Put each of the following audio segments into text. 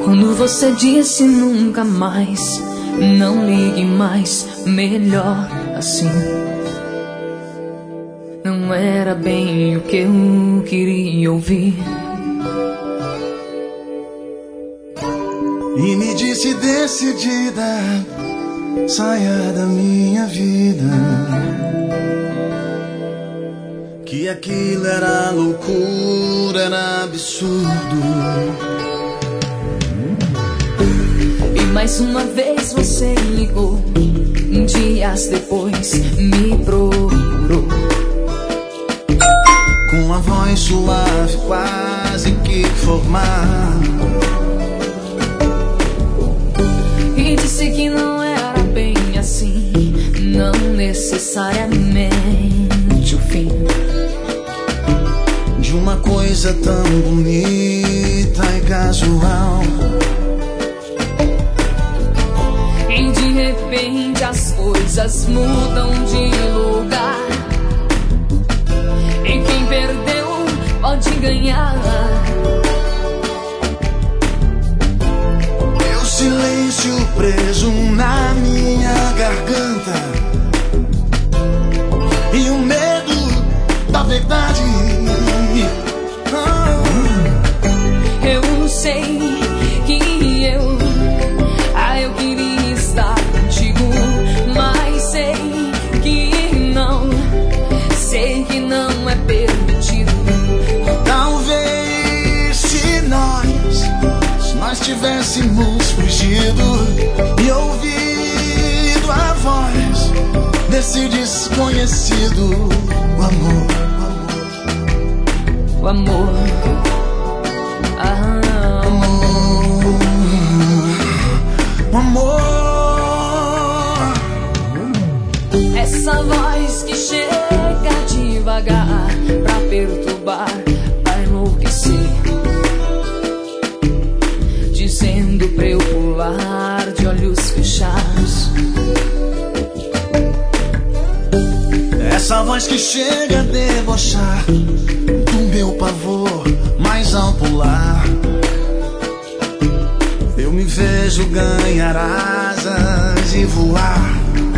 Quando você disse nunca mais, não ligue mais, melhor assim. Não era bem o que eu queria ouvir. E me disse decidida, saia da minha vida, que aquilo era loucura, era absurdo. E mais uma vez você ligou, dias depois me procurou, com a voz suave, quase que formal, e disse que não era bem assim, não necessariamente o fim de uma coisa tão bonita e casual. E de repente as coisas mudam de lugar, e quem perdeu pode ganhar. Meu silêncio preso na minha garganta, e o medo da verdade. Eu sei que eu queria estar contigo, mas sei que não é permitido. Talvez se nós tivéssemos fugido e ouvido a voz desse desconhecido, o amor. O amor, o amor. Essa voz que chega devagar pra perturbar, pra enlouquecer, dizendo pra eu pular de olhos fechados. Essa voz que chega a debochar do meu pavor, mas ao pular eu me vejo ganhar asas e voar.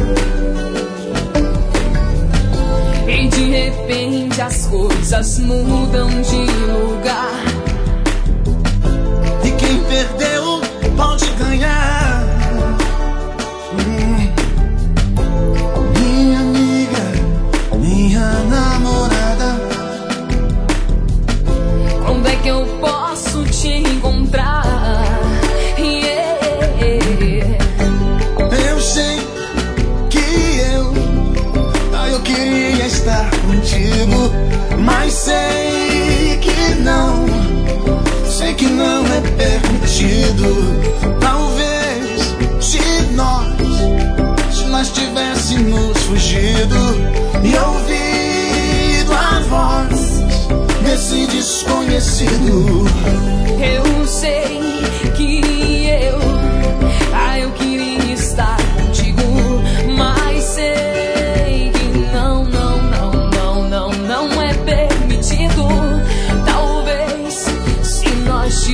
E de repente as coisas mudam de lugar, e quem perdeu pode ganhar. Minha amiga, minha namorada, quando é que eu posso te encontrar? Eu sei que eu queria estar contigo, mas sei que não é permitido. Talvez se nós tivéssemos fugido e ouvido a voz desse desconhecido. Eu sei que eu queria estar contigo, mas sei que não é permitido. Talvez se nós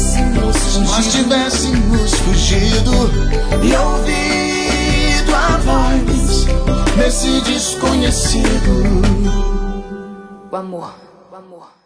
tivéssemos fugido e ouvido a voz desse desconhecido. o amor.